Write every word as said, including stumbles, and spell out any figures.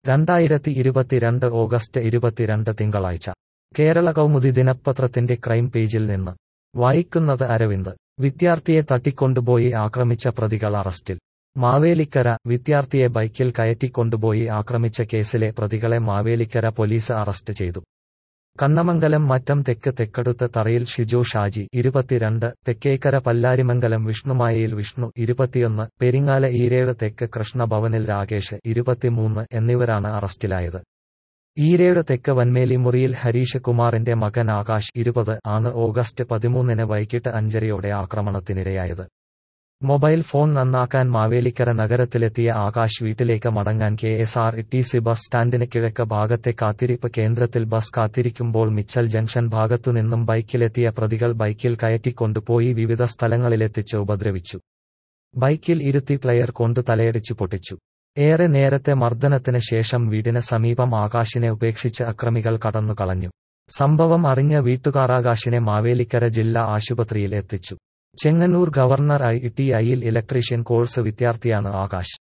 രണ്ടായിരത്തി ഇരുപത്തിരണ്ട് ഓഗസ്റ്റ് ഇരുപത്തിരണ്ട് തിങ്കളാഴ്ച കേരള കൗമുദി ദിനപത്രത്തിന്റെ ക്രൈം പേജിൽ നിന്ന് വായിക്കുന്നത് അരവിന്ദ്. വിദ്യാർത്ഥിയെ തട്ടിക്കൊണ്ടുപോയി ആക്രമിച്ച പ്രതികൾ അറസ്റ്റിൽ. മാവേലിക്കര. വിദ്യാർത്ഥിയെ ബൈക്കിൽ കയറ്റിക്കൊണ്ടുപോയി ആക്രമിച്ച കേസിലെ പ്രതികളെ മാവേലിക്കര പോലീസ് അറസ്റ്റ് ചെയ്തു. കണ്ണമംഗലം മറ്റം തെക്ക് തെക്കടുത്ത് തറയിൽ ഷിജു ഷാജി ഇരുപത്തിരണ്ട്, തെക്കേക്കര പല്ലാരിമംഗലം വിഷ്ണുമായയിൽ വിഷ്ണു ഇരുപത്തിയൊന്ന്, പെരിങ്ങാല ഈരേഴ് തെക്ക് കൃഷ്ണഭവനിൽ രാകേഷ് ഇരുപത്തിമൂന്ന് എന്നിവരാണ് അറസ്റ്റിലായത്. ഈരേഴ് തെക്ക് വന്മേലി മുറിയിൽ ഹരീഷ് കുമാറിന്റെ മകൻ ആകാശ് ഇരുപത് ആണ് ഓഗസ്റ്റ് പതിമൂന്നിന് വൈകിട്ട് അഞ്ചരയോടെ ആക്രമണത്തിനിരയായത്. മൊബൈൽ ഫോൺ നന്നാക്കാൻ മാവേലിക്കര നഗരത്തിലെത്തിയ ആകാശ് വീട്ടിലേക്ക് മടങ്ങാൻ K S R T C bus സ്റ്റാൻഡിന് കിഴക്ക് ഭാഗത്തെ കാത്തിരിപ്പ് കേന്ദ്രത്തിൽ ബസ് കാത്തിരിക്കുമ്പോൾ മിച്ചൽ ജംഗ്ഷൻ ഭാഗത്തുനിന്നും ബൈക്കിലെത്തിയ പ്രതികൾ ബൈക്കിൽ കയറ്റിക്കൊണ്ടുപോയി വിവിധ സ്ഥലങ്ങളിലെത്തിച്ച് ഉപദ്രവിച്ചു. ബൈക്കിൽ ഇരുത്തി പ്ലെയർ കൊണ്ട് തലയടിച്ചു പൊട്ടിച്ചു. ഏറെ നേരത്തെ മർദ്ദനത്തിന് ശേഷം വീടിന് സമീപം ആകാശിനെ ഉപേക്ഷിച്ച് അക്രമികൾ കടന്നുകളഞ്ഞു. സംഭവം അറിഞ്ഞ വീട്ടുകാർ ആകാശിനെ മാവേലിക്കര ജില്ലാ ആശുപത്രിയിൽ എത്തിച്ചു. ചെങ്ങന്നൂർ ഗവർണർ ഐ ടി ഐയിൽ ഇലക്ട്രീഷ്യൻ കോഴ്സ് വിദ്യാർത്ഥിയാണ് ആകാശ്.